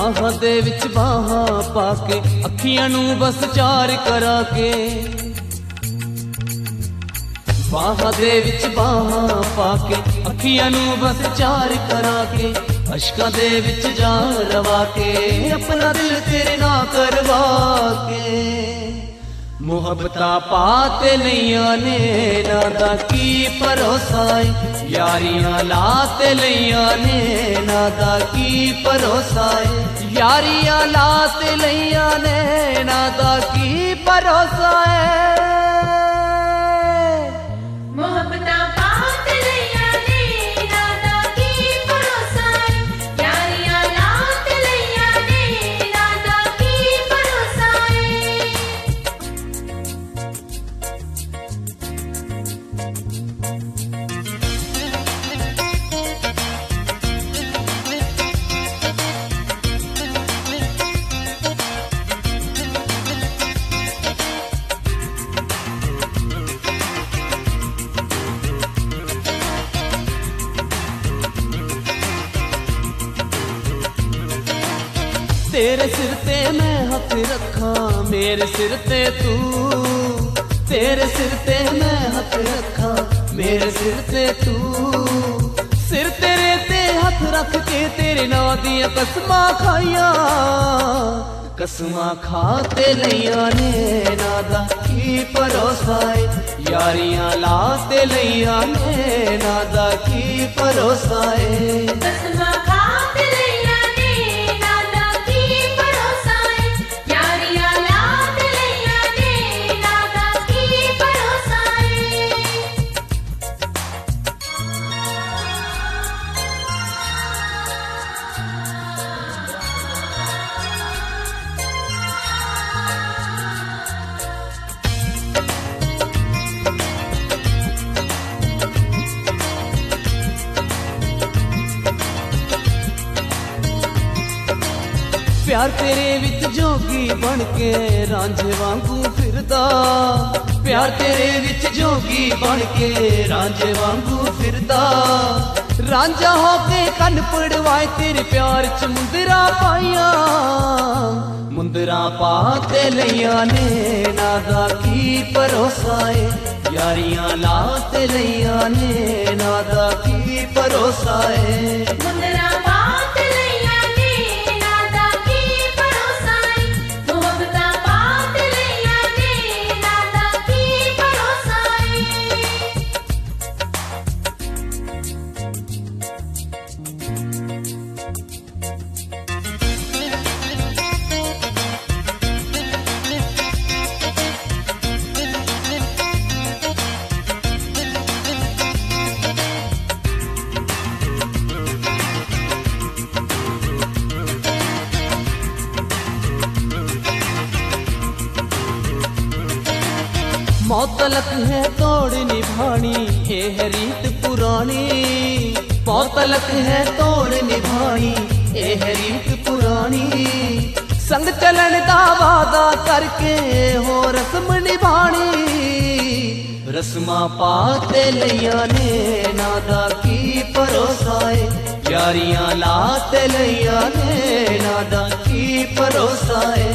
बाहां दे विच बाहां पाके अखियां नू बस चार करा के, बाहां दे विच बाहां पाके अखियां नू बस चार करा के, अशकां दे विच जान रवा के अपना दिल तेरे ना करवा के। मुहब्बतां पाते लईयां ने नादा की भरोसा है, यारियां लाते लईयां ने नादा की भरोसा है, यारियां लाते लईयां ने नादा की भरोसा है। तेरे सिर ते मैं हथ रखा मेरे सिर ते तू, तेरे सिर ते मैं हथ रखा मेरे सिर ते तू, सिर तेरे ते हथ रख के तेरे नां दियां कसमां खाइयां, कसमां खाते लईयां ने नादा की भरोसा है, यारियां लाते लईयां ने नादा की भरोसा है। प्यार तेरे विच जोगी बन के रांझे वांगू फिरदा, प्यार तेरे विच जोगी बन के रांझे वांगू फिरदा, रांझा होके कन पड़वाए तेरे प्यार च मुंदरा पाइया, मुंदरा पाते लईयां ने नादा की भरोसा है, यारियां लाते लईयां ने नादा की भरोसा है। मौतलक है तोड़ निभानी ये है रीत पुरानी, मौतलक है तोड़ निभानी ये है रीत पुरानी, संग चलन दा वादा करके हो रस्म निभानी, रस्मा पाते लईयां ने नादा की भरोसा है, यारियां लाते लईयां ने नादा की भरोसा है।